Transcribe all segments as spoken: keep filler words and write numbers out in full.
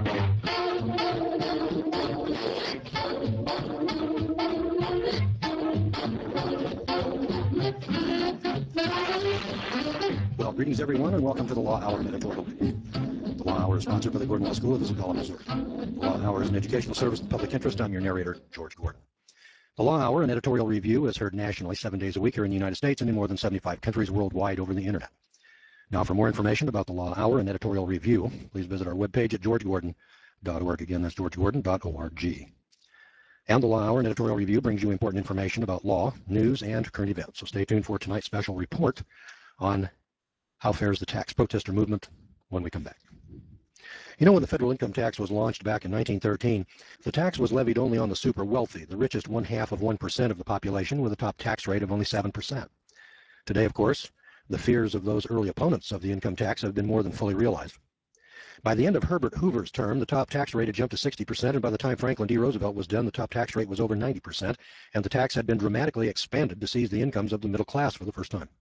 Well, greetings everyone, and welcome to the Law Hour editorial. The Law Hour is sponsored by the Gordon Law School of Isabella, Missouri. The Law Hour is an educational service of the public interest. I'm your narrator, George Gordon. The Law Hour, an editorial review, is heard nationally seven days a week here in the United States and in more than seventy-five countries worldwide over the internet. Now, for more information about the Law Hour and editorial review, please visit our webpage at george gordon dot org. Again, that's george gordon dot org. And the Law Hour and editorial review brings you important information about law, news, and current events. So stay tuned for tonight's special report on how fares the tax protester movement when we come back. You know, when the federal income tax was launched back in nineteen thirteen, the tax was levied only on the super wealthy, the richest one-half of one percent of the population, with a top tax rate of only seven percent. Today, of course, the fears of those early opponents of the income tax have been more than fully realized. By the end of Herbert Hoover's term, the top tax rate had jumped to sixty percent, and by the time Franklin D. Roosevelt was done, the top tax rate was over ninety percent, and the tax had been dramatically expanded to seize the incomes of the middle class for the first time.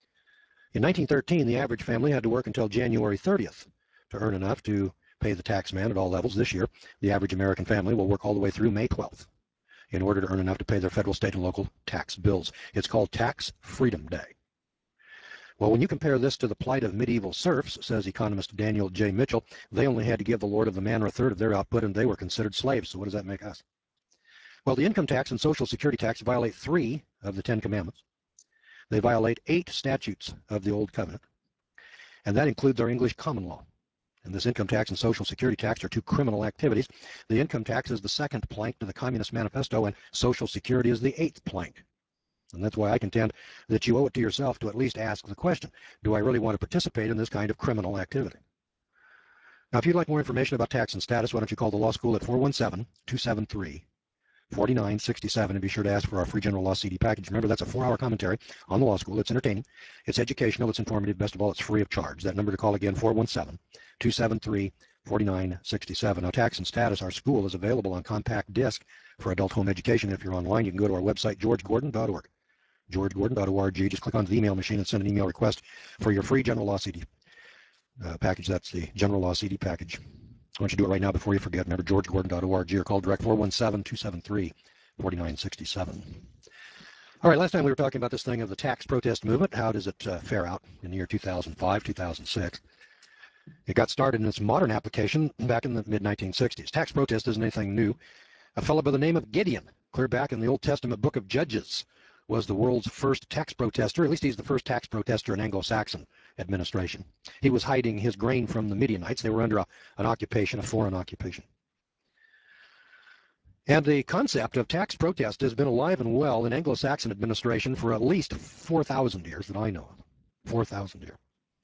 In nineteen thirteen, the average family had to work until January thirtieth to earn enough to pay the tax man at all levels. This year, the average American family will work all the way through May twelfth in order to earn enough to pay their federal, state, and local tax bills. It's called Tax Freedom Day. Well, when you compare this to the plight of medieval serfs, says economist Daniel J. Mitchell, they only had to give the lord of the manor a third of their output, and they were considered slaves. So what does that make us? Well, the income tax and Social Security tax violate three of the Ten Commandments. They violate eight statutes of the Old Covenant, and that includes our English common law. And this income tax and Social Security tax are two criminal activities. The income tax is the second plank to the Communist Manifesto, and Social Security is the eighth plank. And that's why I contend that you owe it to yourself to at least ask the question, do I really want to participate in this kind of criminal activity? Now, if you'd like more information about tax and status, why don't you call the law school at four one seven, two seven three, four nine six seven, and be sure to ask for our free general law C D package. Remember, that's a four-hour commentary on the law school. It's entertaining, it's educational, it's informative. Best of all, it's free of charge. That number to call again, four one seven, two seven three, four nine six seven. Now, tax and status, our school is available on compact disc for adult home education. If you're online, you can go to our website, george gordon dot org. george gordon dot org. Just click on the email machine and send an email request for your free general law C D uh, package. That's the general law C D package. Why don't you do it right now before you forget? Remember, george gordon dot org, or call direct four one seven, two seven three, four nine six seven. All right, last time we were talking about this thing of the tax protest movement. How does it uh, fare out in the year two thousand five, two thousand six? It got started in its modern application back in the mid nineteen sixties. Tax protest isn't anything new. A fellow by the name of Gideon, clear back in the Old Testament book of Judges, was the world's first tax protester. At least he's the first tax protester in Anglo-Saxon administration. He was hiding his grain from the Midianites. They were under a, an occupation, a foreign occupation. And the concept of tax protest has been alive and well in Anglo-Saxon administration for at least four thousand years that I know of. four thousand years.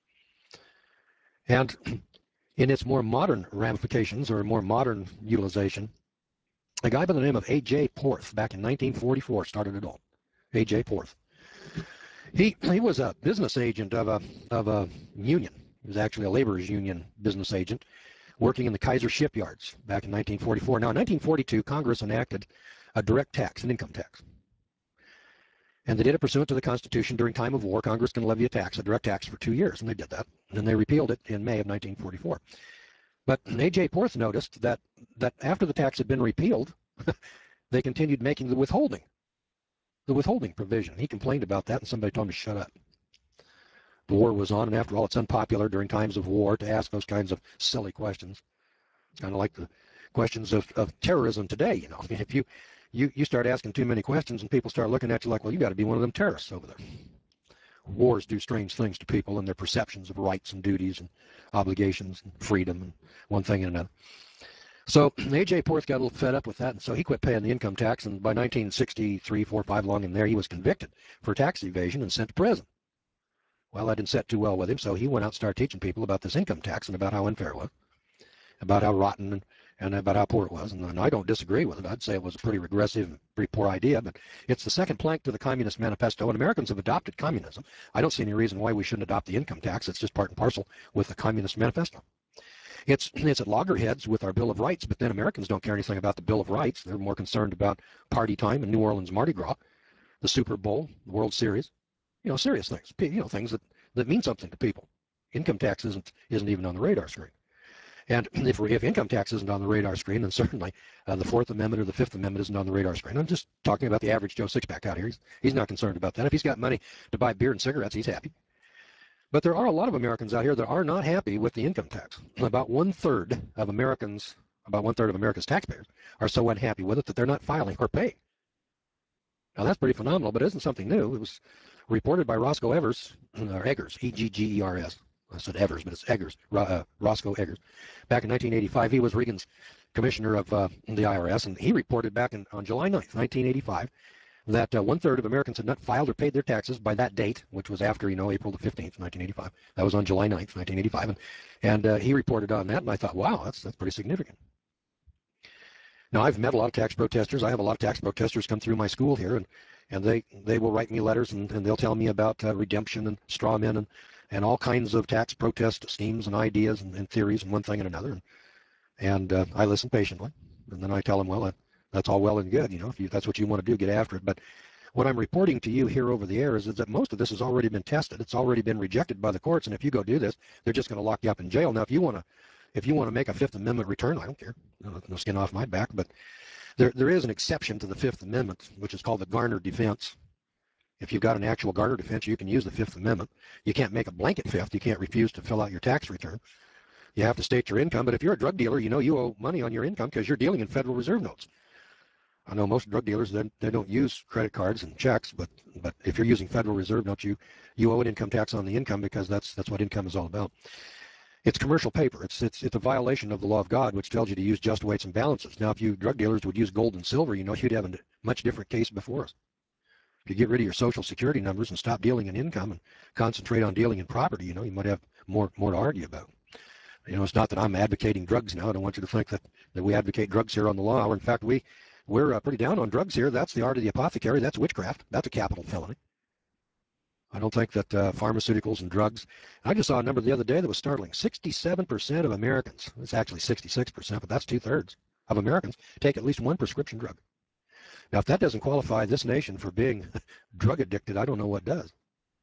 And in its more modern ramifications, or more modern utilization, a guy by the name of A J Porth back in nineteen forty-four started it all. A J Porth. He he was a business agent of a of a union. He was actually a laborers union business agent working in the Kaiser shipyards back in nineteen forty-four. Now, in nineteen forty-two, Congress enacted a direct tax, an income tax. And they did it pursuant to the Constitution. During time of war, Congress can levy a tax, a direct tax, for two years, and they did that. And then they repealed it in May of nineteen forty-four. But A J Porth noticed that that after the tax had been repealed, they continued making the withholding. The withholding provision. He complained about that, and somebody told him to shut up. The war was on, and after all, it's unpopular during times of war to ask those kinds of silly questions. Kind of like the questions of, of terrorism today, you know. I mean, if you, you, you start asking too many questions and people start looking at you like, well, you got to be one of them terrorists over there. Wars do strange things to people and their perceptions of rights and duties and obligations and freedom and one thing and another. So A J Porth got a little fed up with that, and so he quit paying the income tax, and by nineteen sixty-three, four, five, along in there, he was convicted for tax evasion and sent to prison. Well, that didn't set too well with him, so he went out and started teaching people about this income tax and about how unfair it was, about how rotten and, and about how poor it was. And, and I don't disagree with it. I'd say it was a pretty regressive and pretty poor idea, but it's the second plank to the Communist Manifesto, and Americans have adopted communism. I don't see any reason why we shouldn't adopt the income tax. It's just part and parcel with the Communist Manifesto. It's, it's at loggerheads with our Bill of Rights, but then Americans don't care anything about the Bill of Rights. They're more concerned about party time and New Orleans Mardi Gras, the Super Bowl, the World Series, you know, serious things, you know, things that, that mean something to people. Income tax isn't, isn't even on the radar screen. And if, if income tax isn't on the radar screen, then certainly uh, the Fourth Amendment or the Fifth Amendment isn't on the radar screen. I'm just talking about the average Joe Sixpack out here. He's, he's not concerned about that. If he's got money to buy beer and cigarettes, he's happy. But there are a lot of Americans out here that are not happy with the income tax. About one third of Americans, about one third of America's taxpayers are so unhappy with it that they're not filing or paying. Now that's pretty phenomenal, but it isn't something new. It was reported by Roscoe Evers, or Eggers, E G G E R S. I said Evers, but it's Eggers, uh, Roscoe Eggers. Back in nineteen eighty-five, he was Reagan's commissioner of uh, the I R S, and he reported back in, on July ninth, nineteen eighty-five, that uh, one-third of Americans had not filed or paid their taxes by that date, which was after, you know, April the fifteenth, nineteen eighty-five. That was on July ninth, nineteen eighty-five, and, and uh, he reported on that, and I thought, wow, that's, that's pretty significant. Now, I've met a lot of tax protesters. I have a lot of tax protesters come through my school here, and, and they, they will write me letters, and, and they'll tell me about uh, redemption and straw men and, and all kinds of tax protest schemes and ideas and, and theories and one thing and another. And, and uh, I listen patiently, and then I tell them, well, that, that's all well and good. You know, if you, that's what you want to do, get after it. But what I'm reporting to you here over the air is, is that most of this has already been tested. It's already been rejected by the courts, and if you go do this, they're just going to lock you up in jail. Now, if you want to If you want to make a Fifth Amendment return, I don't care. No, no skin off my back. But there, there is an exception to the Fifth Amendment, which is called the Garner defense. If you've got an actual Garner defense, you can use the Fifth Amendment. You can't make a blanket fifth. You can't refuse to fill out your tax return. You have to state your income. But if you're a drug dealer, you know you owe money on your income because you're dealing in Federal Reserve notes. I know most drug dealers, they, they don't use credit cards and checks, but but if you're using Federal Reserve notes, you, you owe an income tax on the income because that's that's what income is all about. It's commercial paper. It's, it's, it's a violation of the law of God, which tells you to use just weights and balances. Now, if you drug dealers would use gold and silver, you know, you'd have a much different case before us. If you get rid of your social security numbers and stop dealing in income and concentrate on dealing in property, you know, you might have more, more to argue about. You know, it's not that I'm advocating drugs now. I don't want you to think that, that we advocate drugs here on the Law Hour. In fact, we, we're uh, pretty down on drugs here. That's the art of the apothecary. That's witchcraft. That's a capital felony. I don't think that uh, pharmaceuticals and drugs. I just saw a number the other day that was startling. sixty-seven percent of Americans, it's actually sixty-six percent, but that's two-thirds of Americans, take at least one prescription drug. Now, if that doesn't qualify this nation for being drug addicted, I don't know what does.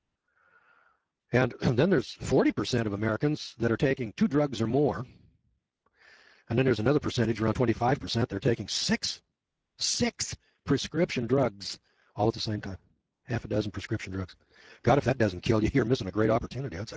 And, and then there's forty percent of Americans that are taking two drugs or more. And then there's another percentage, around twenty-five percent, they're taking six, six prescription drugs all at the same time. Half a dozen prescription drugs. God, if that doesn't kill you, you're missing a great opportunity, I'd say.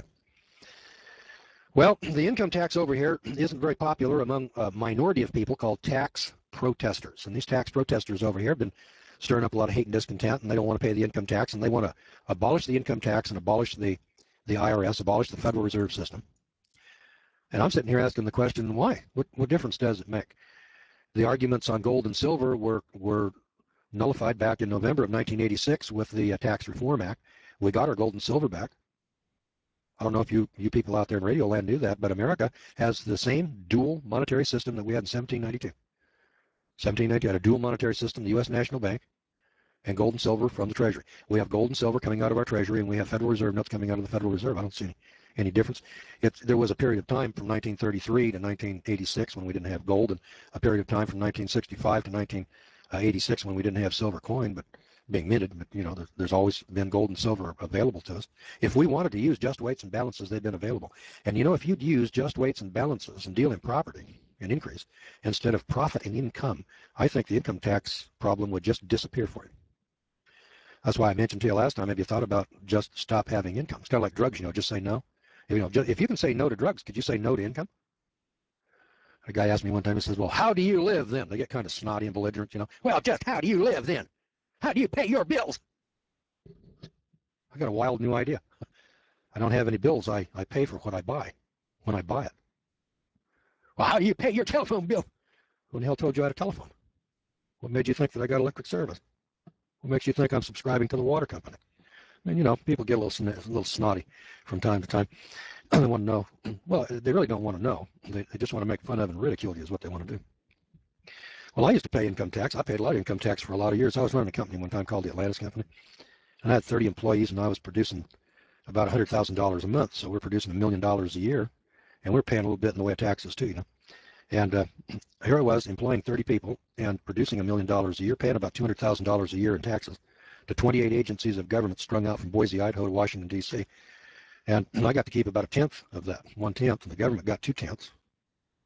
Well, the income tax over here isn't very popular among a minority of people called tax protesters. And these tax protesters over here have been stirring up a lot of hate and discontent, and they don't want to pay the income tax, and they want to abolish the income tax and abolish the, the I R S, abolish the Federal Reserve System. And I'm sitting here asking the question, why? What, what difference does it make? The arguments on gold and silver were, were nullified back in November of nineteen eighty-six with the uh, Tax Reform Act. We got our gold and silver back. I don't know if you, you people out there in Radio Land knew that, but America has the same dual monetary system that we had in seventeen ninety-two. seventeen ninety-two had a dual monetary system, the U S National Bank, and gold and silver from the Treasury. We have gold and silver coming out of our Treasury, and we have Federal Reserve notes coming out of the Federal Reserve. I don't see any, any difference. It's, there was a period of time from nineteen thirty-three to nineteen eighty-six when we didn't have gold, and a period of time from nineteen sixty-five to nineteen eighty-six when we didn't have silver coin, but being minted, but you know, there's, there's always been gold and silver available to us. If we wanted to use just weights and balances, they've been available. And you know, if you'd use just weights and balances and deal in property and increase instead of profit and income, I think the income tax problem would just disappear for you. That's why I mentioned to you last time, have you thought about just stop having income? It's kind of like drugs, you know, just say no. You know, just, if you can say no to drugs, could you say no to income? A guy asked me one time, he says, well, how do you live then? They get kind of snotty and belligerent, you know. Well, just how do you live then? How do you pay your bills? I got a wild new idea. I don't have any bills. I, I pay for what I buy when I buy it. Well, how do you pay your telephone bill? Who in the hell told you I had a telephone? What made you think that I got electric service? What makes you think I'm subscribing to the water company? I mean, you know, people get a little, a little snotty from time to time. They want to know. Well, they really don't want to know. They, they just want to make fun of and ridicule you is what they want to do. Well, I used to pay income tax. I paid a lot of income tax for a lot of years. I was running a company one time called the Atlantis Company. And I had thirty employees, and I was producing about one hundred thousand dollars a month. So we're producing a million dollars a year. And we're paying a little bit in the way of taxes, too, you know. And uh, here I was employing thirty people and producing a million dollars a year, paying about two hundred thousand dollars a year in taxes to twenty-eight agencies of government strung out from Boise, Idaho to Washington, D C. And I got to keep about a tenth of that, one-tenth, and the government got two-tenths.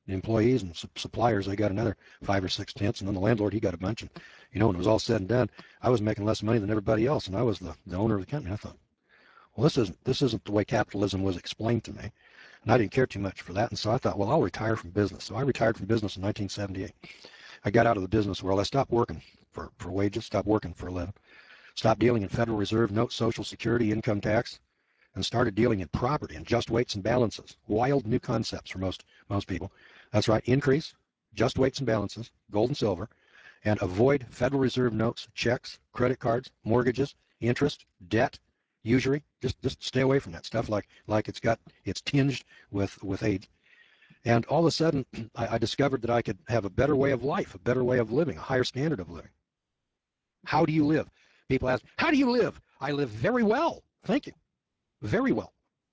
employees and su- suppliers, they got another five or six tenths, and then the landlord, he got a bunch. And, you know, when it was all said and done, I was making less money than everybody else, and I was the, the owner of the company. I thought, well, this isn't, this isn't the way capitalism was explained to me. And I didn't care too much for that. And so I thought, well, I'll retire from business. So I retired from business in nineteen seventy-eight. I got out of the business world. I stopped working for, for wages, stopped working for a living, stopped dealing in Federal Reserve notes, Social Security, income tax, and started dealing in property and just weights and balances. Wild new concepts for most most people. That's right, increase, just weights and balances, gold and silver, and avoid Federal Reserve notes, checks, credit cards, mortgages, interest, debt, usury. Just just stay away from that stuff like like it's got it's tinged with with age. And all of a sudden, I, I discovered that I could have a better way of life, a better way of living, a higher standard of living. How do you live? People ask, how do you live? I live very well. Thank you. Very well.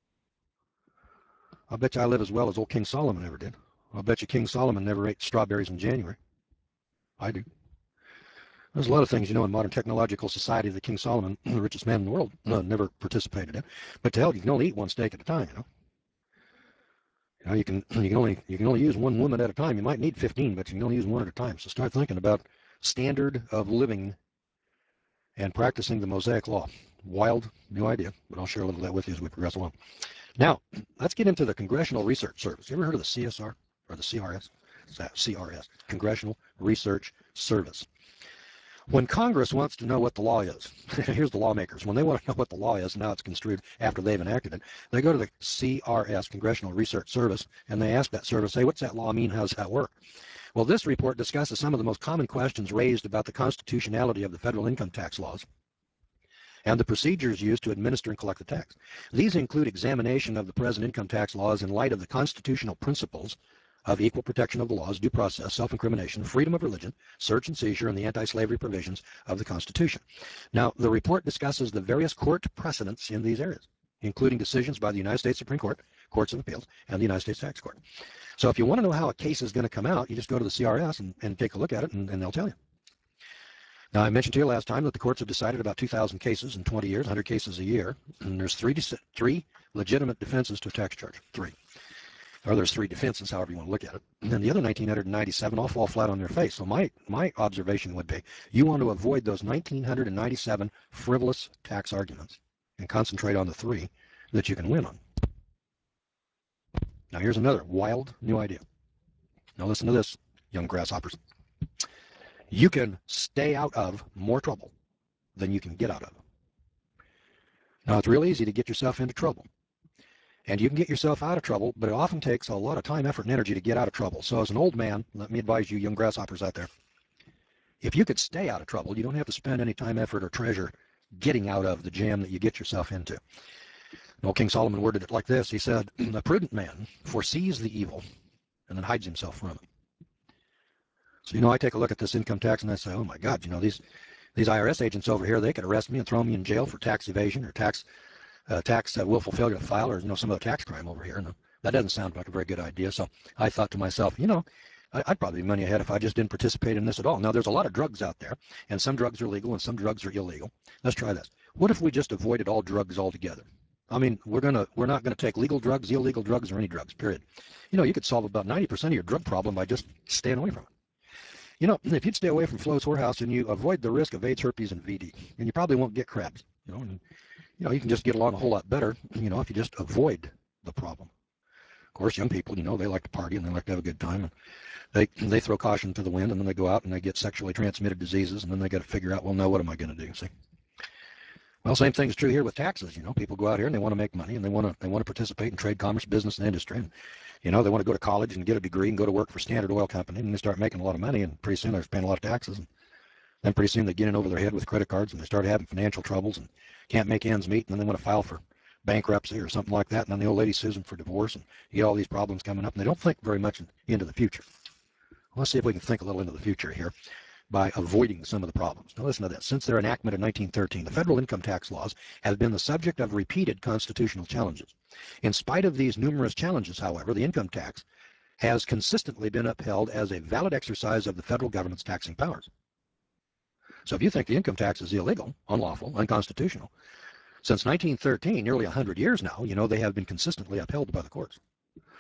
I'll bet you I live as well as old King Solomon ever did. I'll bet you King Solomon never ate strawberries in January. I do. There's a lot of things, you know, in modern technological society that King Solomon, the richest man in the world, uh, never participated in. But to hell, you can only eat one steak at a time, you know. You know, you can you can only you can only use one woman at a time. You might need fifteen, but you can only use one at a time. So start thinking about standard of living and practicing the Mosaic Law. Wild new idea, but I'll share a little of that with you as we progress along. Now, let's get into the Congressional Research Service. You ever heard of the C S R or the C R S? C R S, Congressional Research Service. When Congress wants to know what the law is, here's the lawmakers. When they want to know what the law is and how it's construed after they've enacted it, they go to the C R S, Congressional Research Service, and they ask that service, hey, what's that law mean? How does that work? Well, this report discusses some of the most common questions raised about the constitutionality of the federal income tax laws and the procedures used to administer and collect the tax. These include examination of the present income tax laws in light of the constitutional principles of equal protection of the laws, due process, self-incrimination, freedom of religion, search and seizure, and the anti-slavery provisions of the Constitution. Now, the report discusses the various court precedents in these areas, including decisions by the United States Supreme Court, Courts of Appeals, and the United States Tax Court. So if you want to know how a case is going to come out, you just go to the C R S and, and take a look at it, and, and they'll tell you. Now, I mentioned to you last time that the courts have decided about two thousand cases in twenty years, one hundred cases a year, and there's three, three legitimate defenses to a tax charge. Three. Or there's three defenses, however you want to look at it. And then the other one thousand nine hundred ninety-seven all fall flat on their face. So my, my observation would be, you want to avoid those one thousand nine hundred ninety-seven frivolous tax arguments and concentrate on the three that you can win on. Now here's another wild new idea. Now listen to this, young grasshoppers. You can stay out of more trouble than you can get out of. Now it's real easy to get yourself into trouble. And you can get yourself out of trouble, but it often takes a lot of time, effort, and energy to get out of trouble. So as an old man, let me advise you young grasshoppers out there, if you could stay out of trouble, you don't have to spend any time, effort, or treasure getting out of the jam that you get yourself into. Well, King Solomon worded it like this. He said, a prudent man foresees the evil and then hides himself from it. So, you know, I take a look at this income tax and I say, oh my God, you know, these, these I R S agents over here, they could arrest me and throw me in jail for tax evasion or tax Uh, tax uh, willful failure to file, or you know, some of the tax crime over here. No, that doesn't sound like a very good idea. So I thought to myself, you know, I, I'd probably be money ahead if I just didn't participate in this at all. Now there's a lot of drugs out there, and some drugs are legal and some drugs are illegal. Let's try this. What if we just avoided all drugs altogether? I mean, we're gonna we're not gonna take legal drugs, illegal drugs, or any drugs. Period. You know, you could solve about ninety percent of your drug problem by just staying away from it. You know, if you'd stay away from Flo's Whorehouse and you avoid the risk of AIDS, herpes, and V D, and you probably won't get crabs. You know. And, You know, you can just get along a whole lot better, you know, if you just avoid the problem. Of course, young people, you know, they like to party and they like to have a good time. And they they throw caution to the wind, and then they go out and they get sexually transmitted diseases, and then they got to figure out, well, now what am I going to do? See? Well, same thing is true here with taxes. You know, people go out here and they want to make money, and they want to they want to participate in trade, commerce, business, and industry. And, you know, they want to go to college and get a degree and go to work for Standard Oil Company, and they start making a lot of money, and pretty soon they're paying a lot of taxes. And then pretty soon they get in over their head with credit cards, and they start having financial troubles and can't make ends meet, and then they want to file for bankruptcy or something like that, and then the old lady sues them for divorce, and you get all these problems coming up, and they don't think very much into the future. Let's see if we can think a little into the future here by avoiding some of the problems. Now listen to this. Since their enactment in nineteen thirteen, the federal income tax laws have been the subject of repeated constitutional challenges. In spite of these numerous challenges, however, the income tax has consistently been upheld as a valid exercise of the federal government's taxing powers. So if you think the income tax is illegal, unlawful, unconstitutional, since nineteen thirteen, nearly one hundred years now, you know, they have been consistently upheld by the courts.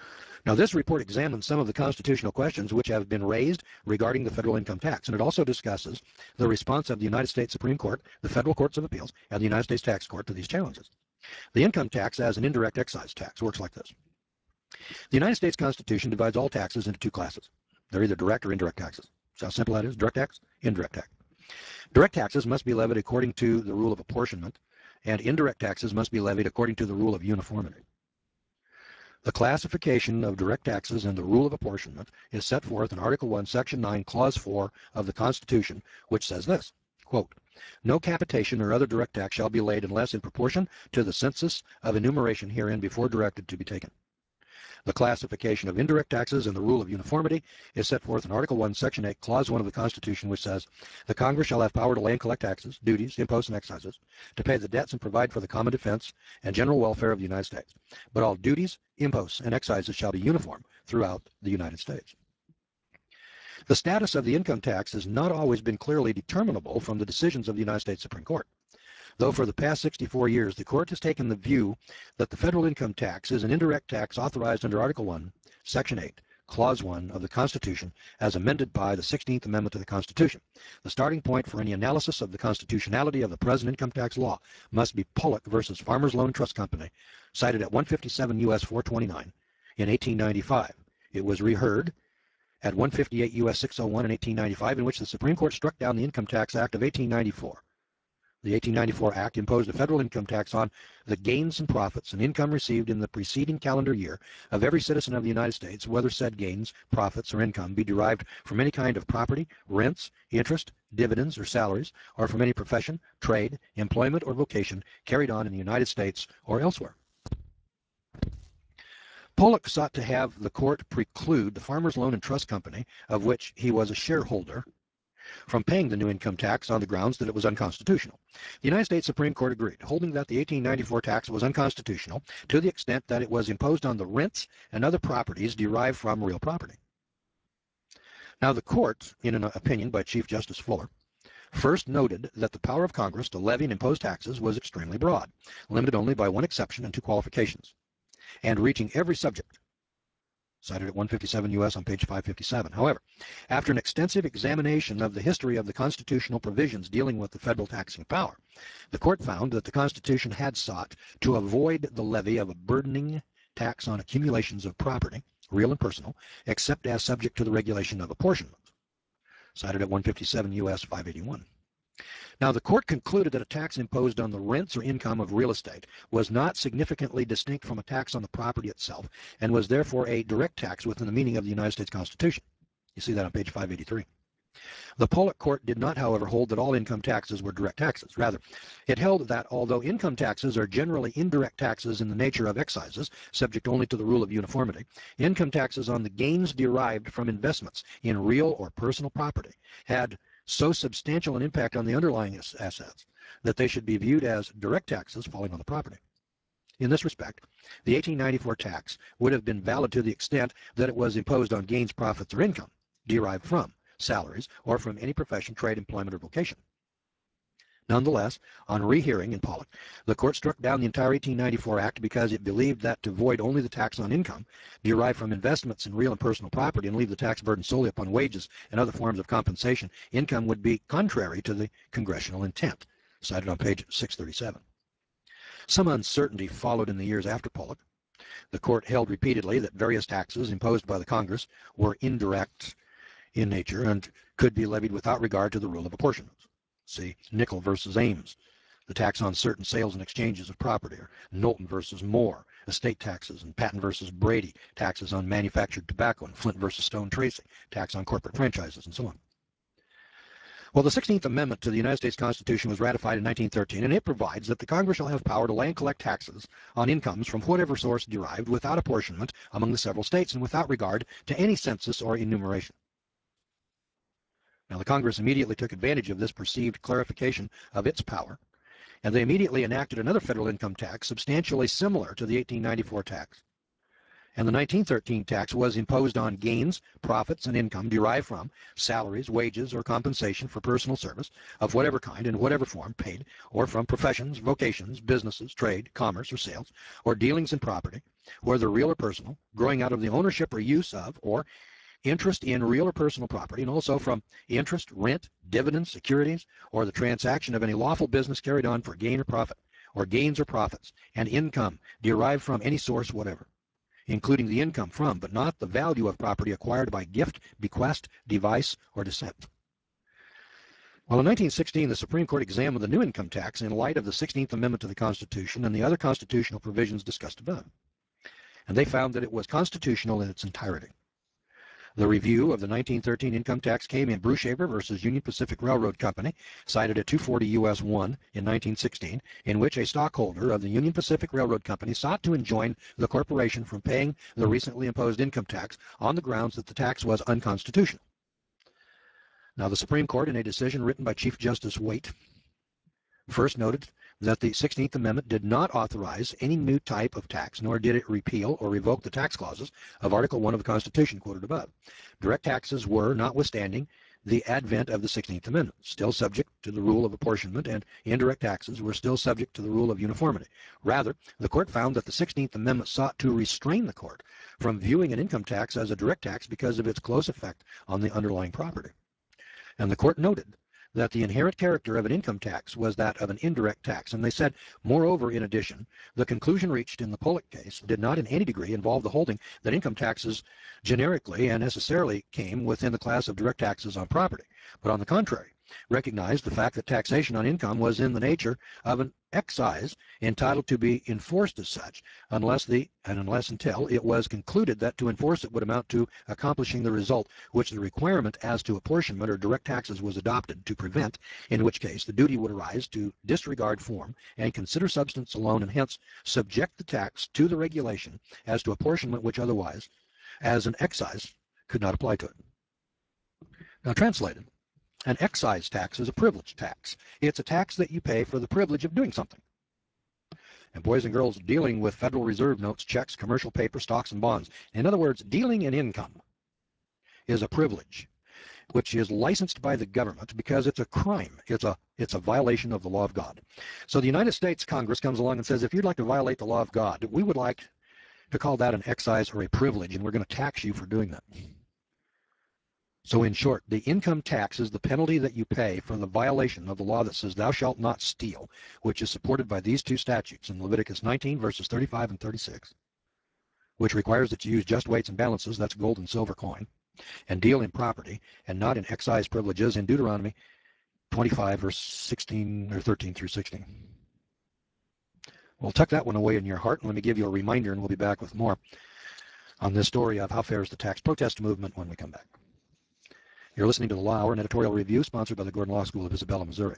Now, this report examines some of the constitutional questions which have been raised regarding the federal income tax, and it also discusses the response of the United States Supreme Court, the federal courts of appeals, and the United States Tax Court to these challenges. The income tax as an indirect excise tax works like this. The United States Constitution divides all taxes into two classes. They're either direct or indirect taxes. See how simple that is? Direct tax, indirect tax. Direct taxes must be levied according to the rule of apportionment, and indirect taxes must be levied according to the rule of uniformity. The classification of direct taxes and the rule of apportionment is set forth in Article one, Section nine, Clause four of the Constitution, which says this, quote, "No capitation or other direct tax shall be laid unless in proportion to the census of enumeration herein before directed to be taken." The classification of indirect taxes and the rule of uniformity is set forth in Article one, Section eight, Clause one of the Constitution, which says, "The Congress shall have power to lay and collect taxes, duties, imposts, and excises, to pay the debts and provide for the common defense and general welfare of the United States. But all duties, imposts, and excises shall be uniform throughout the United States." The status of the income tax has not always been clearly determinable from the decisions of the United States Supreme Court. Though for the past sixty-four years, the court has taken the view that the federal income tax is an indirect tax authorized under Article one, Section eight, Clause one of the Constitution as amended by the sixteenth Amendment to the Constitution. The starting point for any analysis of the constitutionality of the present income tax law must be Pollock versus Farmers Loan Trust Company, cited at one fifty-seven U S four twenty-nine in eighteen ninety-five. It was reheard at one fifty-eight U S six oh one in eighteen ninety-five, in which the Supreme Court struck down the Income Tax Act of eighteen ninety-four. The eighteen ninety-four Act imposed a federal income tax on the gains and profits and income received in the preceding calendar year of every citizen of the United States, whether said gains, profits, or income be derived from any kind of property, rents, interest, dividends, or salaries, or from any profession, trade, employment, or vocation carried on in the United States or elsewhere. Pollock sought to have the court preclude the Farmers Loan and Trust Company, of which he was a shareholder, from paying the new income tax on the grounds that it was unconstitutional. The United States Supreme Court agreed, holding that the eighteen ninety-four tax was unconstitutional to the extent that it was imposed on the rents and other properties derived from real property. Now, the court, in an opinion by Chief Justice Fuller, first noted that the power of Congress to levy and impose taxes was extremely broad, limited only by one exception and two qualifications, and reaching every subject, cited at one fifty-seven U S on page five fifty-seven. However, after an extensive examination of the history of the constitutional provisions dealing with the federal taxing power, the court found that the Constitution had sought to avoid the levy of a burdening tax on accumulations of property, real and personal, except as subject to the regulation of apportionment, cited at one fifty-seven U S five eighty-one. Now, the court concluded that a tax imposed on the rents or income of real estate was not significantly distinct from a tax on the property itself and was therefore a direct tax within the meaning of the United States Constitution. You see that on page five eighty-three. The Pollock court did not, however, hold that all income taxes were direct taxes. Rather, it held that although income taxes are generally indirect taxes in the nature of excises, subject only to the rule of uniformity, income taxes on the gains derived from investments in real or personal property had so substantial an impact on the underlying assets that they should be viewed as direct taxes falling on the property. In this respect, the eighteen ninety-four tax would have been valid to the extent that it was imposed on gains, profits, or income derived from salaries or from any profession, trade, employment, or vocation. Nonetheless, on rehearing in Pollock, the court struck down the entire eighteen ninety-four Act because it believed that to void only the tax on income derived from investments in real and personal property and leave the tax burden solely upon wages and other forms of compensation income would be contrary to the congressional intent, cited on page six thirty-seven. Some uncertainty followed in the years after Pollock. The court held repeatedly that various taxes imposed by the Congress were indirect in nature and could be levied without regard to the rule of apportionment. See Nickel versus Ames, the tax on certain sales and exchanges of property, or Knowlton versus Moore, estate taxes, and Patton versus Brady, taxes on manufactured tobacco, and Flint versus Stone Tracy, tax on corporate franchises, and so on. Well, the sixteenth Amendment to the United States Constitution was ratified in nineteen thirteen, and it provides that the Congress shall have power to lay and collect taxes on incomes from whatever source derived without apportionment among the several states and without regard to any census or enumeration. Now, the Congress immediately took advantage of this perceived clarification of its power, and they immediately enacted another federal income tax substantially similar to the eighteen ninety-four tax. And the nineteen thirteen tax was imposed on gains, profits, and income derived from salaries, wages, or compensation for personal service of whatever kind and whatever form paid, or from professions, vocations, businesses, trade, commerce, or sales, or dealings in property, whether real or personal, growing out of the ownership or use of, or interest in real or personal property, and also from interest, rent, dividends, securities, or the transaction of any lawful business carried on for gain or profit, or gains or profits, and income derived from any source whatever, including the income from, but not the value of property acquired by gift, bequest, device, or descent. Well, in nineteen sixteen, the Supreme Court examined the new income tax in light of the sixteenth Amendment to the Constitution and the other constitutional provisions discussed above. And they found that it was constitutional in its entirety. The review of the nineteen thirteen income tax came in Brushaber versus Union Pacific Railroad Company, cited at two forty U S one in nineteen sixteen, in which a stockholder of the Union Pacific Railroad Company sought to enjoin the corporation from paying the recently imposed income tax on the grounds that the tax was unconstitutional. Now, the Supreme Court, in a decision written by Chief Justice Waite, first noted that the sixteenth Amendment did not authorize any new type of tax, nor did it repeal or revoke the tax clauses of Article one of the Constitution quoted above. Direct taxes were, notwithstanding the advent of the sixteenth Amendment, still subject to the rule of apportionment, and indirect taxes were still subject to the rule of uniformity. Rather, the court found that the sixteenth Amendment sought to restrain the court from viewing an income tax as a direct tax because of its close effect on the underlying property. And the court noted that the inherent character of an income tax was that of an indirect tax. And they said, moreover, in addition, the conclusion reached in the Pollock case did not in any degree involve the holding that income taxes generically and necessarily came within the class of direct taxes on property, but on the contrary, recognized the fact that taxation on income was in the nature of an excise entitled to be enforced as such, unless the and unless until it was concluded that to enforce it would amount to accomplishing the result which the requirement as to apportionment or direct taxes was adopted to prevent, in which case the duty would arise to disregard form and consider substance alone, and hence subject the tax to the regulation as to apportionment which otherwise, as an excise, could not apply to it. Now, translated, an excise tax is a privilege tax. It's a tax that you pay for the privilege of doing something. And boys and girls, dealing with Federal Reserve notes, checks, commercial paper, stocks, and bonds, in other words, dealing in income, is a privilege which is licensed by the government because it's a crime. It's a it's a violation of the law of God. So the United States Congress comes along and says, if you'd like to violate the law of God, we would like to call that an excise or a privilege, and we're going to tax you for doing that. So in short, the income tax is the penalty that you pay for the violation of the law that says thou shalt not steal, which is supported by these two statutes in Leviticus nineteen, verses thirty-five and thirty-six, which requires that you use just weights and balances, that's gold and silver coin, and deal in property and not in excise privileges in Deuteronomy twenty-five, verse sixteen or thirteen through sixteen. Well, tuck that one away in your heart, and let me give you a reminder, and we'll be back with more on this story of how fair is the tax protest movement when we come back. You're listening to the Law Hour, an editorial review sponsored by the Gordon Law School of Isabella, Missouri.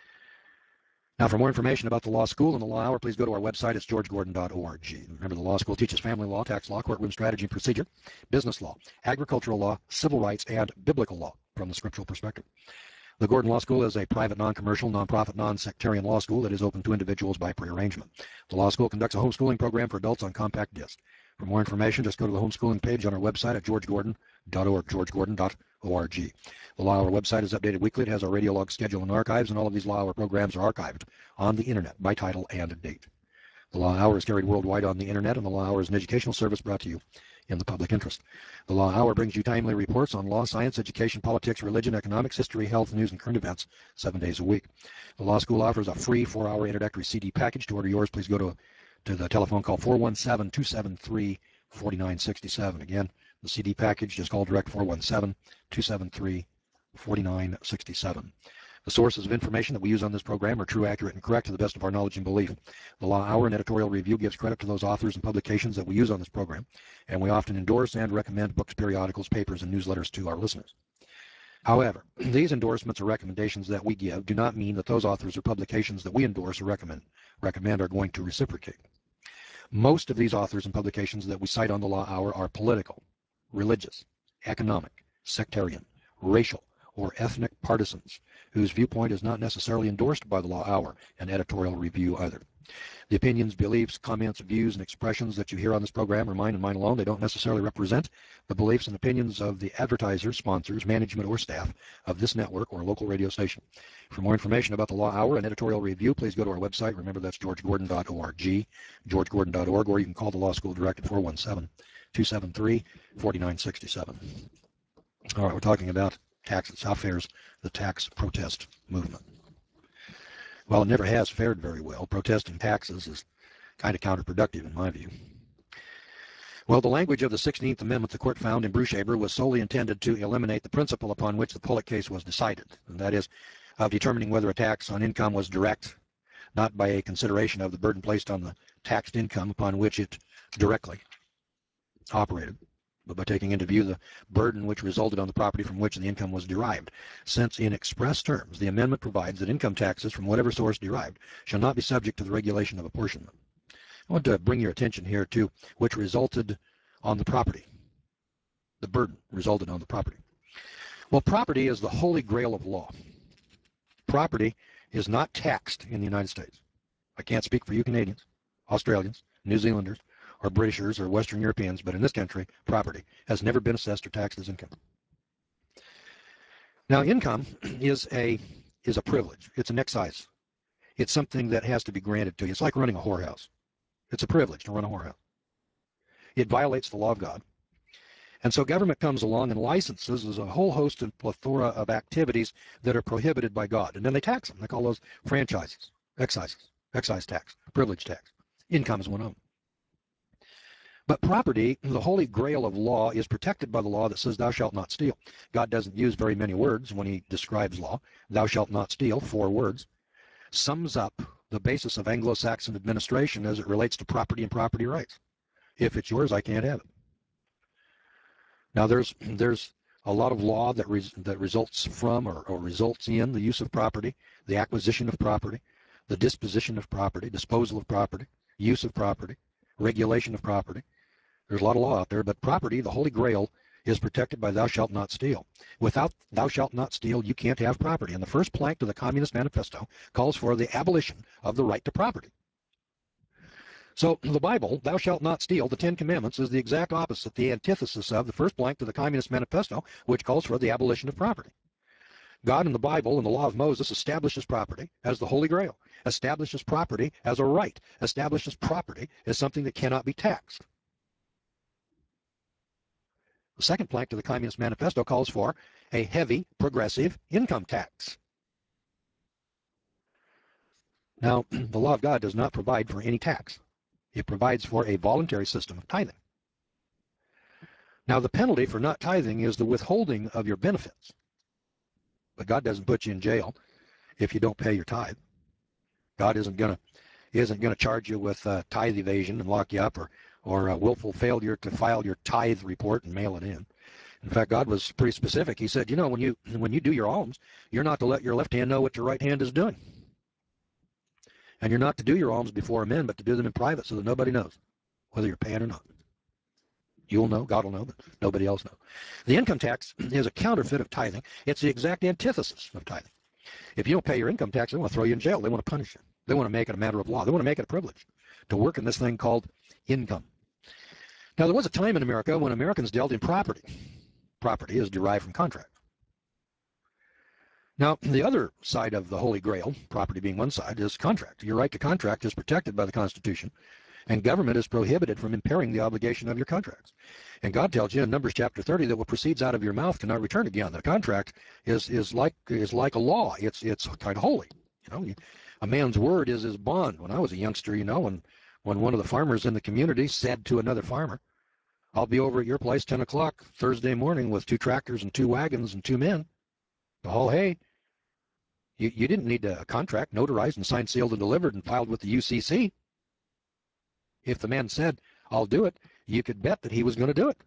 Now, for more information about the Law School and the Law Hour, please go to our website. It's george gordon dot org. Remember, the Law School teaches family law, tax law, courtroom strategy and procedure, business law, agricultural law, civil rights, and biblical law from the scriptural perspective. The Gordon Law School is a private, non-commercial, non-profit, non-sectarian law school that is open to individuals by prearrangement. The Law School conducts a homeschooling program for adults on compact disc. For more information, just go to the homeschooling page on our website at george gordon dot org, george gordon dot org. The Law Hour website is updated weekly. It has our radio log schedule and archives, and all of these Law Hour programs are archived on the Internet by title and date. The Law Hour is carried worldwide on the Internet, and the Law Hour is an educational service brought to you in the public interest. The Law Hour brings you timely reports on law, science, education, politics, religion, economics, history, health, news, and current events seven days a week. The Law School offers a free four-hour introductory C D package. To order yours, please go to, to the telephone call four one seven, two seven three, four nine six seven. Again, the C D package, just call direct four one seven, two seven three, four nine six seven. The sources of information that we use on this program are true, accurate, and correct to the best of our knowledge and belief. The Law Hour and editorial review gives credit to those authors and publications that we use on this program, and we often endorse and recommend books, periodicals, papers, and newsletters to our listeners. However, these endorsements or recommendations that we give do not mean that those authors or publications that we endorse or recommend, recommend are going to reciprocate. Most of these authors and publications that we cite on the Law Hour are political, religious, economic, sectarian, racial, or ethnic partisans, whose viewpoint is not necessarily endorsed by the Law Hour and editorial review either. The opinions, beliefs, comments, views, and expressions that you hear on this program are mine and mine alone. They don't necessarily represent the beliefs and opinions of the advertisers, sponsors, management, or staff of this network or local radio station. For more information about the Law Hour and editorial review, please go to our website. Remember, that's george gordon dot org, george gordon dot org, or you can call the Law School Direct at four one seven, two seven three, four nine six seven. All right, we're talking about taxes. How fares the tax protest movement? Well, it never has fared very well. Protesting taxes is kind of counterproductive in my view. Well, the language of the sixteenth Amendment the court found in Bruchaber was solely intended to eliminate the principle upon which the Pullick case was decided, and that is of determining whether a tax on income was direct, not by a consideration of the burden placed on the taxed income upon which it directly operated, but by taking into view the burden which resulted on the property from which the income was derived, since in express terms the amendment provides that income taxes from whatever source derived shall not be subject to the regulation of apportionment. I want to bring your attention here to which resulted on the property. The burden resulted on the property. Well, property is the holy grail of law. Property is not taxed in the United States. I can't speak for you Canadians, Australians, New Zealanders, or Britishers or Western Europeans, but in this country, property has never been assessed or taxed as income. Now, income is a is a privilege. It's an excise. It's something that has to be granted to you. It's like running a whorehouse. It's a privilege to run a whorehouse. It violates the law of God. And so government comes along and licenses as a whole host and plethora of activities that are prohibited by God. And then they tax them. They call those franchises, excises, excise tax, privilege tax. Income is one of them. But property, the holy grail of law, is protected by the law that says thou shalt not steal. God doesn't use very many words when he describes law. Thou shalt not steal, four words, sums up the basis of Anglo-Saxon administration as it relates to property and property rights. If it's yours, I can't have it. Now, there's there's a lot of law that res, that results from or, or results in the use of property, the acquisition of property, the disposition of property, disposal of property, use of property, regulation of property. There's a lot of law out there, but property, the holy grail, is protected by thou shalt not steal. Without thou shalt not steal, you can't have property. And the first plank to the Communist Manifesto calls for the abolition of the right to property. So the Bible, thou shalt not steal, the Ten Commandments, is the exact opposite, the antithesis of the first plank to the Communist Manifesto, which calls for the abolition of property. God in the Bible and the law of Moses establishes property as the Holy Grail, establishes property as a right, establishes property as something that cannot be taxed. The second plank to the Communist Manifesto calls for a heavy, progressive income tax. Now, the law of God does not provide for any tax. It provides for a voluntary system of tithing. Now, the penalty for not tithing is the withholding of your benefits. But God doesn't put you in jail if you don't pay your tithe. God isn't going to isn't going to charge you with uh, tithe evasion and lock you up, or or uh, willful failure to file your tithe report and mail it in. In fact, God was pretty specific. He said, you know, when you when you do your alms, you're not to let your left hand know what your right hand is doing. And you're not to do your alms before men, but to do them in private so that nobody knows whether you're paying or not. You'll know, God will know, but nobody else knows. The income tax is a counterfeit of tithing. It's the exact antithesis of tithing. If you don't pay your income tax, they want to throw you in jail. They want to punish you. They want to make it a matter of law. They want to make it a privilege to work in this thing called income. Now, there was a time in America when Americans dealt in property. Property is derived from contract. Now, the other side of the Holy Grail, property being one side, is contract. Your right to contract is protected by the Constitution, and government is prohibited from impairing the obligation of your contracts. And God tells you in Numbers chapter thirty that what proceeds out of your mouth cannot return again. The contract is is like is like a law. It's it's kind of holy. You know, a man's word is his bond. When I was a youngster, you know, when when one of the farmers in the community said to another farmer, "I'll be over at your place ten o'clock Thursday morning with two tractors and two wagons and two men to haul hay," you you didn't need a contract notarized and signed, sealed, and delivered and filed with the U C C. If the man said, "I'll do it," you could bet that he was going to do it.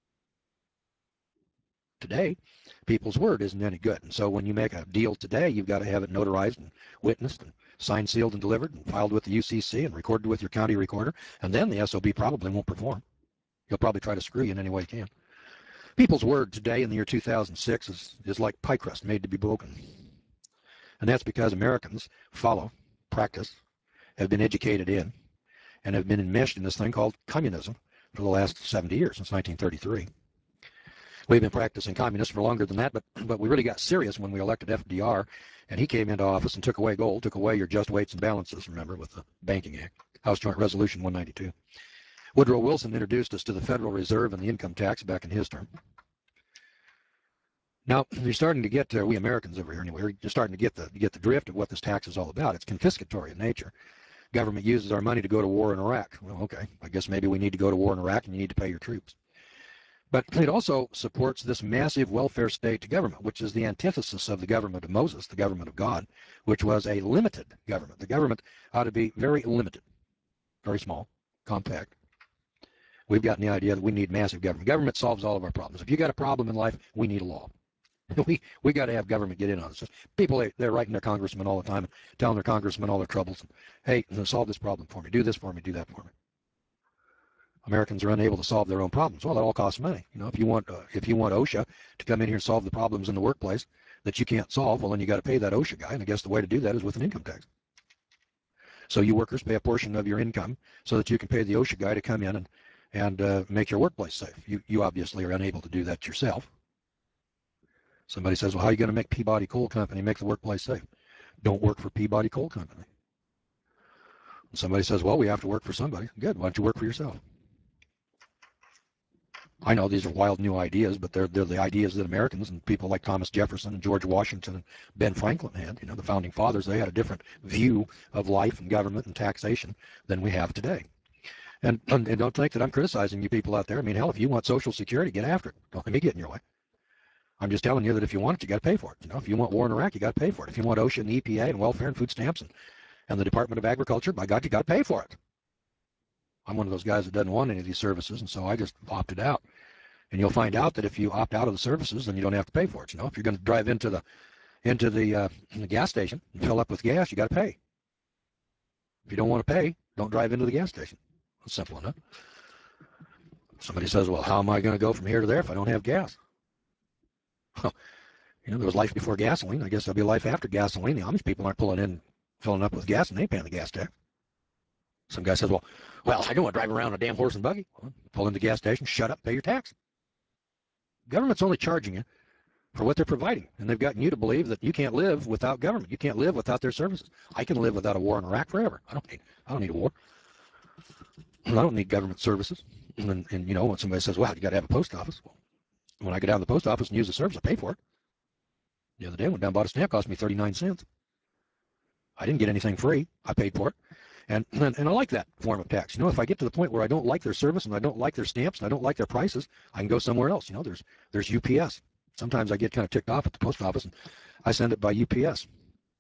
Today, people's word isn't any good. And so when you make a deal today, you've got to have it notarized and witnessed and signed, sealed, and delivered and filed with the U C C and recorded with your county recorder. And then the S O B probably won't perform. He'll probably try to screw you in any way he can. People's word today in the year two thousand six is, is like pie crust made to be broken. And that's because Americans follow, practice, have been educated in and have been enmeshed in this thing called communism for the last seventy years, since nineteen thirty-three. We've been practicing communism for longer than that, but, but we really got serious when we elected F D R, and he came into office and took away gold, took away your just weights and balances, remember, with the Banking Act, House Joint Resolution one ninety-two. Woodrow Wilson introduced us to the Federal Reserve and the income tax back in his term. Now, you're starting to get, uh, we Americans over here anyway, you're starting to get the, get the drift of what this tax is all about. It's confiscatory in nature. Government uses our money to go to war in Iraq. Well, okay, I guess maybe we need to go to war in Iraq and you need to pay your troops. But it also supports this massive welfare state government, which is the antithesis of the government of Moses, the government of God, which was a limited government. The government ought to be very limited, very small, compact. We've gotten the idea that we need massive government. Government solves all of our problems. If you got a problem in life, we need a law. We we got to have government get in on this. People, they, they're writing their congressmen all the time, telling their congressmen all their troubles. Hey, solve this problem for me. Do this for me. Do that for me. Americans are unable to solve their own problems. Well, that all costs money. You know, if you want uh, if you want OSHA to come in here and solve the problems in the workplace that you can't solve, well, then you got to pay that OSHA guy. And I guess the way to do that is with an income tax. So you workers pay a portion of your income so that you can pay the OSHA guy to come in and and uh, make your workplace safe. You you obviously are unable to do that yourself. Somebody says, well, how are you going to make Peabody Coal Company make the workplace safe? Don't work for Peabody Coal Company. And somebody says, well, we have to work for somebody. Good. Why don't you work for yourself? I know these are wild new ideas, but they're, they're the ideas that Americans and people like Thomas Jefferson and George Washington and Ben Franklin had. You know, the founding fathers, they had a different view of life and government and taxation than we have today. And, and, and don't think that I'm criticizing you people out there. I mean, hell, if you want Social Security, get after it. Don't let me get in your way. I'm just telling you that if you want it, you got to pay for it. You know, if you want war in Iraq, you got to pay for it. If you want OSHA and the E P A and welfare and food stamps and, and the Department of Agriculture, by God, you got to pay for it. I'm one of those guys that doesn't want any of these services, and so I just opted out. And you'll find out that if you opt out of the services, then you don't have to pay for it. You know, if you're going to drive into the into the, uh, the gas station and fill up with gas, you got to pay. If you don't want to pay, don't drive into the gas station. It's simple enough. Somebody says, well, how am I going to go from here to there if I don't have gas? Well, you know, there was life before gasoline. I guess there'll be life after gasoline. The Amish people aren't pulling in, filling up with gas, and they ain't paying the gas tax. Some guy says, well, well, I don't want to drive around on a damn horse and buggy. Well, pull in the gas station, shut up, pay your tax. Government's only charging you for what they're providing, and they've gotten you to believe that you can't live without government. You can't live without their services. I can live without a war in Iraq forever. I don't need, I don't need a war. I don't need government services. And, and you know, when somebody says, well, you got to have a post office. Well, when I go down to the post office and use the service, I pay for it. The other day, I went down and bought a stamp, cost me thirty-nine cents. I didn't get anything free. I paid for it. And, and and I like that form of tax. You know, if I get to the point where I don't like their service and I don't like their stamps and I don't like their prices, I can go somewhere else. You know, there's there's U P S. Sometimes I get kind of ticked off at the post office and I send it by U P S.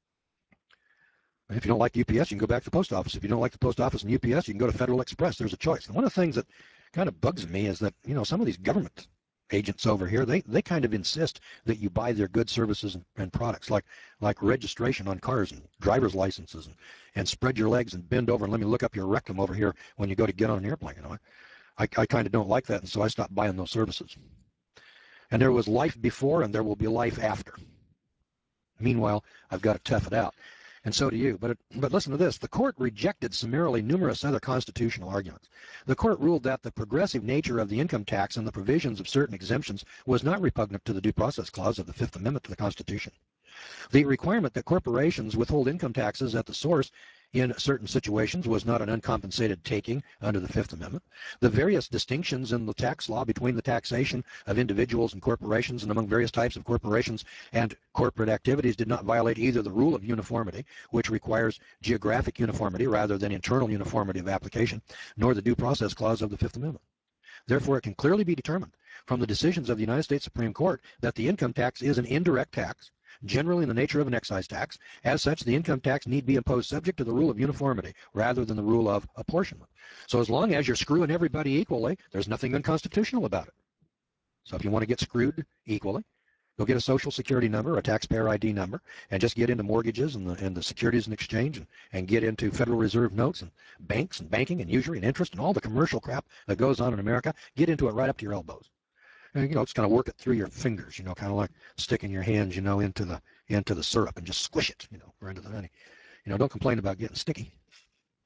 And if you don't like U P S, you can go back to the post office. If you don't like the post office and U P S, you can go to Federal Express. There's a choice. And one of the things that kind of bugs me is that, you know, some of these government agents over here, they, they kind of insist that you buy their goods, services, and, and products, like like registration on cars and driver's licenses, and, and spread your legs and bend over and let me look up your rectum over here when you go to get on an airplane. You know, I, I kind of don't like that, and so I stopped buying those services. And there was life before, and there will be life after. Meanwhile, I've got to tough it out. And so do you. But, it, but listen to this. The court rejected summarily numerous other constitutional arguments. The court ruled that the progressive nature of the income tax and the provisions of certain exemptions was not repugnant to the Due Process Clause of the Fifth Amendment to the Constitution. The requirement that corporations withhold income taxes at the source in certain situations was not an uncompensated taking under the Fifth Amendment. The various distinctions in the tax law between the taxation of individuals and corporations and among various types of corporations and corporate activities did not violate either the rule of uniformity, which requires geographic uniformity rather than internal uniformity of application, nor the Due Process Clause of the Fifth Amendment. Therefore, it can clearly be determined from the decisions of the United States Supreme Court that the income tax is an indirect tax, generally in the nature of an excise tax. As such, the income tax need be imposed subject to the rule of uniformity rather than the rule of apportionment. So as long as you're screwing everybody equally, there's nothing unconstitutional about it. So if you want to get screwed equally, go get a Social Security number, a taxpayer I D number, and just get into mortgages and the, and the Securities and Exchange, and, and get into Federal Reserve notes and banks and banking and usury and interest and all the commercial crap that goes on in America. Get into it right up to your elbows. And, you know, it's going to work it through your fingers, you know, kind of like sticking your hands, you know, into the into the syrup and just squish it, you know, or into the honey. You know, don't complain about getting sticky.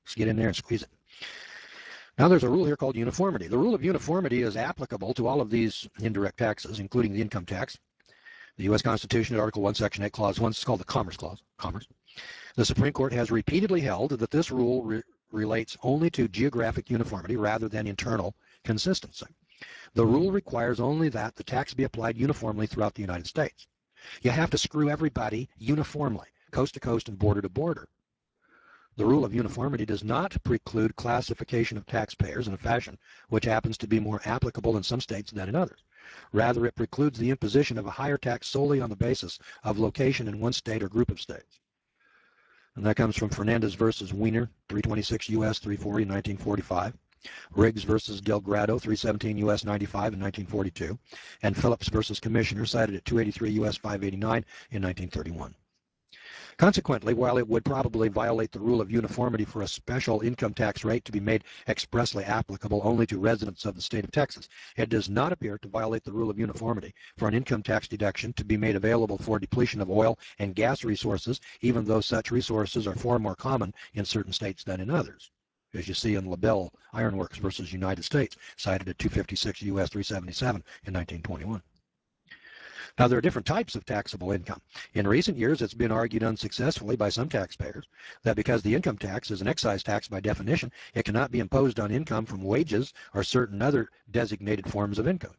Let's get in there and squeeze it. Now there's a rule here called uniformity. The rule of uniformity is applicable to all of these indirect taxes, including the income tax. The U S Constitution, Article one, Section eight, Clause one, is called the Commerce Clause. Commerce. The Supreme Court has repeatedly held that this rule re relates only to geographic uniformity rather than internal consistency. The rule requires only that the tax be applied uniformly throughout the United States. You have to screw everybody uniformly, coast to coast and border to border. The rule of uniformity does not preclude classification of taxpayers in a fashion which happens to be more applicable in some states than in others. Rather, it precludes the imposition of a higher tax solely on the basis of location in one state or group of states. And that comes from Fernandez versus Wiener, three twenty-six U S three forty in nineteen forty-five. Riggs versus Delgado, three seventeen U S ninety-five in nineteen forty-two. And Phillips versus Commissioner, cited at two eighty-three U S five eighty-nine in nineteen thirty-one. Consequently, while it would probably violate the rule of uniformity for a special income tax rate to be made expressly applicable only to residents of the state of Texas, it does not appear to violate the rule of uniformity for an income tax deduction to be made available for depletion of oil and gas resources, even though such resources are far more common in certain states than in others, as you see in LaBelle Ironworks versus United States, cited at two fifty-six U S three seventy-seven in nineteen twenty-one. Now, there are different types of taxable income. In recent years, it's been argued unsuccessfully by some taxpayers that because the income tax is an excise tax by definition, it cannot be imposed on income from wages or certain other designated forms of income.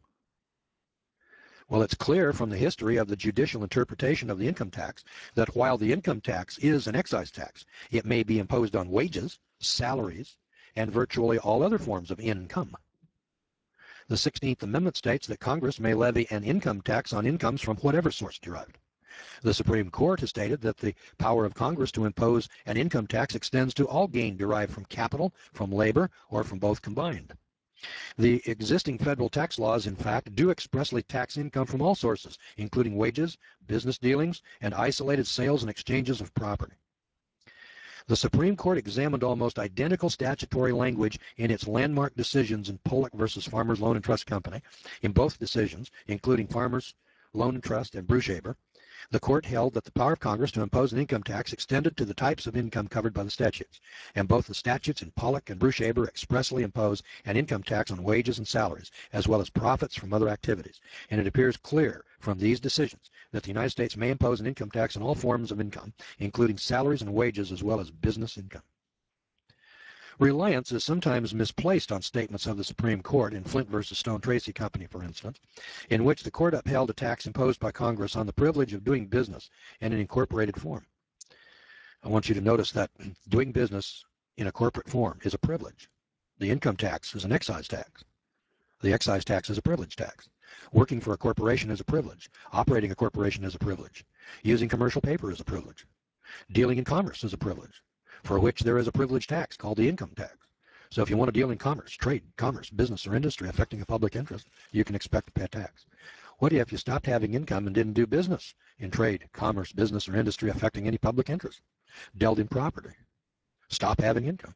Well, it's clear from the history of the judicial interpretation of the income tax that while the income tax is an excise tax, it may be imposed on wages, salaries, and virtually all other forms of income. The sixteenth Amendment states that Congress may levy an income tax on incomes from whatever source derived. The Supreme Court has stated that the power of Congress to impose an income tax extends to all gain derived from capital, from labor, or from both combined. The existing federal tax laws, in fact, do expressly tax income from all sources, including wages, business dealings, and isolated sales and exchanges of property. The Supreme Court examined almost identical statutory language in its landmark decisions in Pollock versus Farmers Loan and Trust Company. In both decisions, including Farmers Loan and Trust and Brushaber, the court held that the power of Congress to impose an income tax extended to the types of income covered by the statutes. And both the statutes in Pollock and Brushaber expressly impose an income tax on wages and salaries, as well as profits from other activities. And it appears clear from these decisions that the United States may impose an income tax on all forms of income, including salaries and wages, as well as business income. Reliance is sometimes misplaced on statements of the Supreme Court in Flint versus Stone Tracy Company, for instance, in which the court upheld a tax imposed by Congress on the privilege of doing business in an incorporated form. I want you to notice that doing business in a corporate form is a privilege. The income tax is an excise tax. The excise tax is a privilege tax. Working for a corporation is a privilege. Operating a corporation is a privilege. Using commercial paper is a privilege. Dealing in commerce is a privilege, for which there is a privilege tax called the income tax. So if you want to deal in commerce, trade, commerce, business, or industry affecting a public interest, you can expect to pay a tax. What if you stopped having income and didn't do business in trade, commerce, business, or industry affecting any public interest? Dealt in property. Stop having income.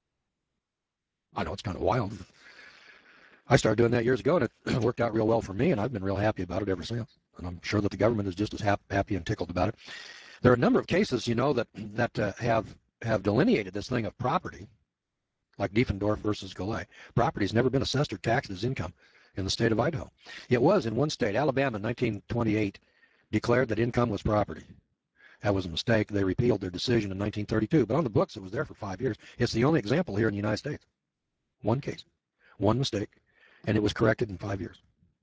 I know it's kind of wild. I started doing that years ago, and it worked out real well for me, and I've been real happy about it ever since. And I'm sure that the government is just as happy and tickled about it. There are a number of cases, you know, that that uh, have have delineated this thing of property, like Diefendorf versus Golay. Property has never been assessed or taxed as income in the state of Idaho. It was in one state. Alabama in nineteen twenty-eight declared that income was property. That was a mistake. They repealed their decision in nineteen thirty-two, but on the books it was there for five years. It's the only example here in the United States. One case, one mistake, and it was corrected in five years.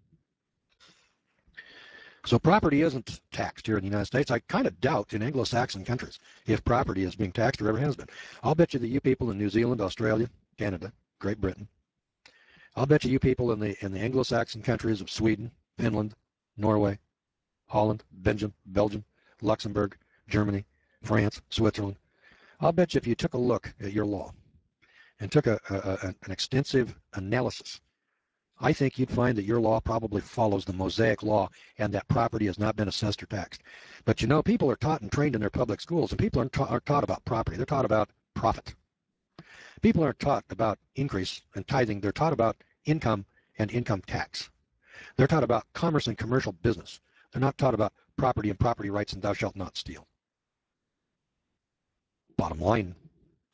So property isn't taxed here in the United States. I kind of doubt in Anglo-Saxon countries if property is being taxed or ever has been. I'll bet you that you people in New Zealand, Australia, Canada, Great Britain, I'll bet you you people in the in the Anglo-Saxon countries of Sweden, Finland, Norway, Holland, Belgium, Belgium, Luxembourg, Germany, France, Switzerland, I'll bet you if you took a look at your law and took a, a, an extensive analysis, I think you'd find that your law probably follows the Mosaic Law and that property has not been assessed or taxed. But you know, people are taught and trained in their public schools, and people aren't, ta aren't taught about property. They're taught about profit. People aren't taught about increase and tithing. They're taught about income and income tax. They're taught about commerce and commercial business. They're not taught about property and property rights and thou shalt not steal. Bottom line,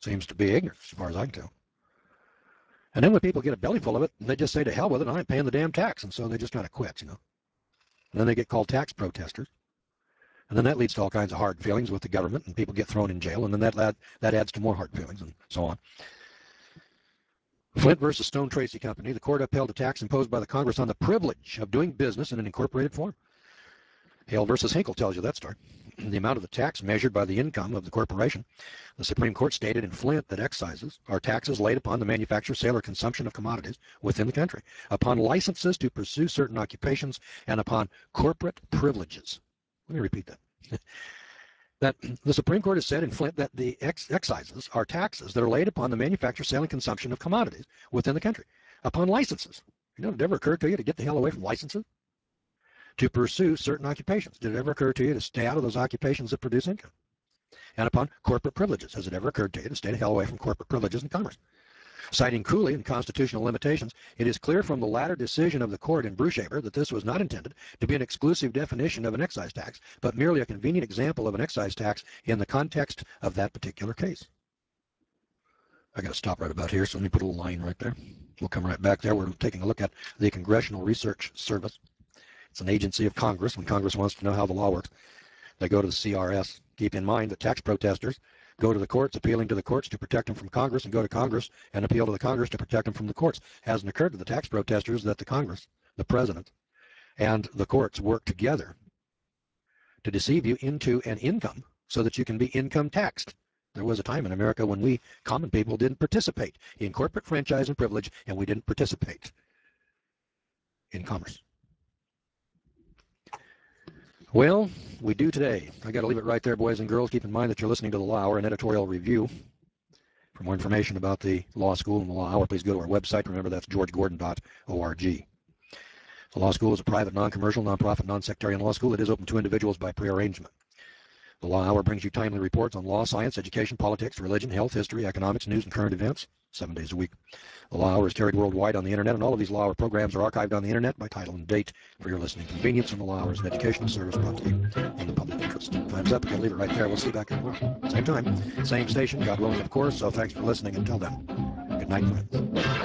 Seems to be ignorant, as far as I can tell. And then when people get a belly full of it, they just say to hell with it, I ain't paying the damn tax, and so they just kind of quit, you know. And then they get called tax protesters. And then that leads to all kinds of hard feelings with the government, and people get thrown in jail, and then that that adds to more hard feelings, and so on. Flint versus Stone Tracy Company, the court upheld a tax imposed by the Congress on the privilege of doing business in an incorporated form. Hale versus Hinkle tells you that story. The amount of the tax measured by the income of the corporation. The Supreme Court stated in Flint that excises are taxes laid upon the manufacture, sale, or consumption of commodities within the country, upon licenses to pursue certain occupations, and upon corporate privileges. Let me repeat that. That the Supreme Court has said in Flint that the ex excises are taxes that are laid upon the manufacture, sale, and consumption of commodities within the country, upon licenses. You know, did it ever occur to you to get the hell away from licenses? To pursue certain occupations. Did it ever occur to you to stay out of those occupations that produce income? And upon corporate privileges. Has it ever occurred to you to stay the hell away from corporate privileges in commerce? Citing Cooley and constitutional limitations, it is clear from the latter decision of the court in Brushaber that this was not intended to be an exclusive definition of an excise tax, but merely a convenient example of an excise tax in the context of that particular case. I got to stop right about here, so let me put a little line right there. We'll come right back there. We're taking a look at the Congressional Research Service. It's an agency of Congress. When Congress wants to know how the law works, they go to the C R S. Keep in mind that tax protesters go to the courts, appealing to the courts to protect them from Congress, and go to Congress and appeal to the Congress to protect them from the courts. It hasn't occurred to the tax protesters that the Congress, the president, and the courts work together to deceive you into an income so that you can be income taxed. There was a time in America when we, common people, didn't participate in corporate franchise and privilege, and we didn't participate in commerce. Well, we do today. I got to leave it right there, boys and girls. Keep in mind that you're listening to the Law Hour, an editorial review. For more information about the law school and the Law Hour, please go to our website. Remember, that's george gordon dot org. The law school is a private, non-commercial, non-profit, non-sectarian law school. It is open to individuals by prearrangement. The Law Hour brings you timely reports on law, science, education, politics, religion, health, history, economics, news, and current events, seven days a week. The Law Hour is carried worldwide on the Internet, and all of these Law Hour programs are archived on the Internet by title and date for your listening convenience. And the Law Hour is an educational service brought to you in the public interest. Time's up. I'll leave it right there. We'll see you back here tomorrow. Same time, same station, God willing, of course. So thanks for listening. Until then, good night, friends.